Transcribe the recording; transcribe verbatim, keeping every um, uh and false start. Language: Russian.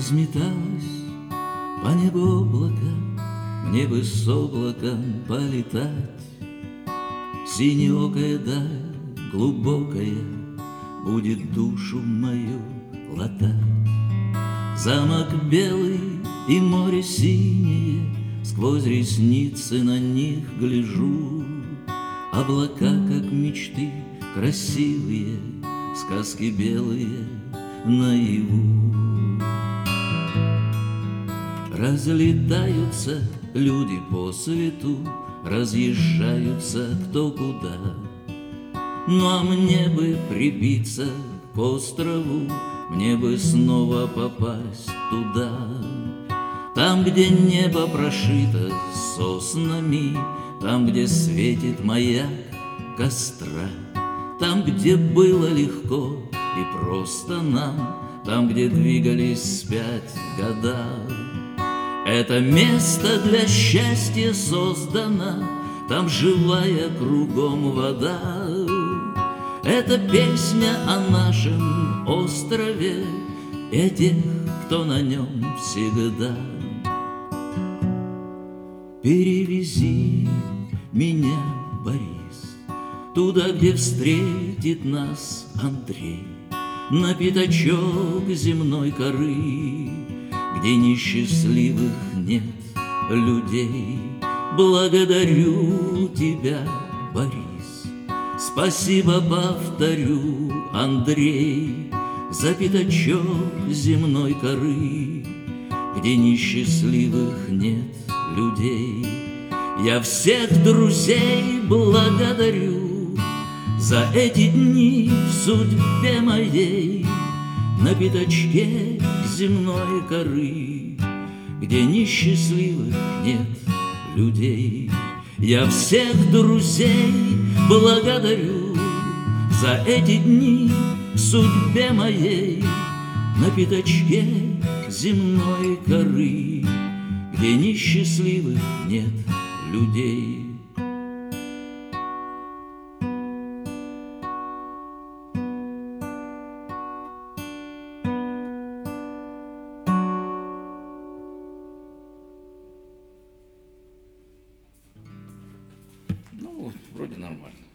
Разметалось по небу облако, мне бы с облаком полетать. Синеокая даль, глубокая, будет душу мою латать. Замок белый и море синее, сквозь ресницы на них гляжу. Облака, как мечты красивые, сказки белые наяву. Разлетаются люди по свету, разъезжаются кто куда. Ну а мне бы прибиться к острову, мне бы снова попасть туда. Там, где небо прошито соснами, там, где светит маяк костра, там, где было легко и просто нам, там, где двигались вспять года. Это место для счастья создано, там живая кругом вода. Это песня о нашем острове и о тех, кто на нем всегда. Перевези меня, Борис, туда, где встретит нас Андрей, на пятачок земной коры, где несчастливых нет людей. Благодарю тебя, Борис, спасибо повторю, Андрей, за пятачок земной коры, где несчастливых нет людей. Я всех друзей благодарю за эти дни в судьбе моей, на пятачке земной коры, где несчастливых нет людей. Я всех друзей благодарю за эти дни в судьбе моей, на пятачке земной коры, где несчастливых нет людей. Ну, вроде нормально.